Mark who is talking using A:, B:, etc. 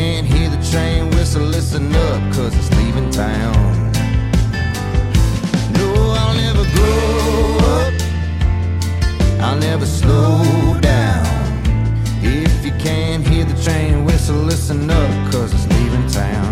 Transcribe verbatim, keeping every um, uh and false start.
A: can't hear the train whistle, listen up, cause it's leaving town. No, I'll never grow up, I'll never slow down. If you can't hear the train whistle, listen up, cause it's leaving town.